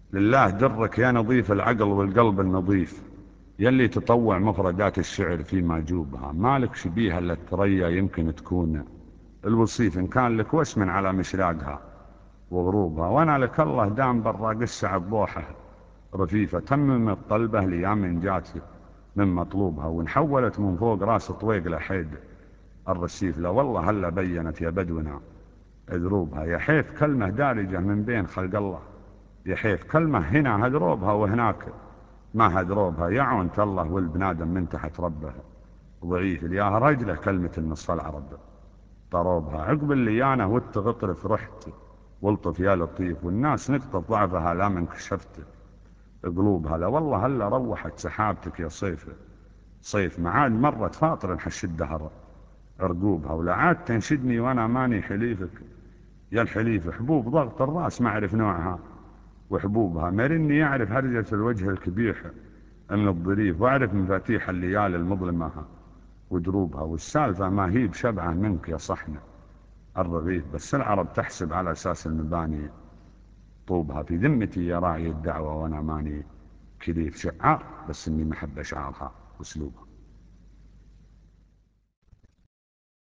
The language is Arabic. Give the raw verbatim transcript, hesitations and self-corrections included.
لله درك يا نظيف العقل والقلب النظيف، يلي تطوع مفردات الشعر فيما جوبها، مالك شبيها الا الثريا يمكن تكون الوصيف، إن كان لك وسم على مشراقها وغروبها، وانا لك الله دام برا قسع بضوحه رفيفة، تمم الطلبة ليام جات من مطلوبها، ونحولت من فوق راس طويق لحيد الرسيف، لا والله هلا بينت يا بدونا دروبها، يا حيف كلمة دارجة من بين خلق الله، يا حيف كلمة هنا هدروبها وهناك ما هدروبها، يا عونت الله والبنادم من تحت ربه ضعيف، الياها رجله كلمة النص العرب طروبها، عقب الليانة والتغطرف رحت والطف يا لطيف، والناس نقطة ضعفها لا من كشفت قلوبها، لا والله هلا روحت سحابتك يا صيف صيف، معاد مرت فاطر نحش الدهر عرقوبها، ولا عاد تنشدني وانا ماني حليفك يا الحليف، حبوب ضغط الراس ما اعرف نوعها وحبوبها، مرني يعرف هرجة الوجه الكبيح من الظريف، واعرف مفاتيح الليالي المظلمة ودروبها، والسالفة ما هي بشبعة منك يا صحن الرغيف، بس العرب تحسب على اساس المباني طوبها، في ذمتي يا راعي الدعوة وانا ماني كليف، شعار بس اني محب اشعارها واسلوبها.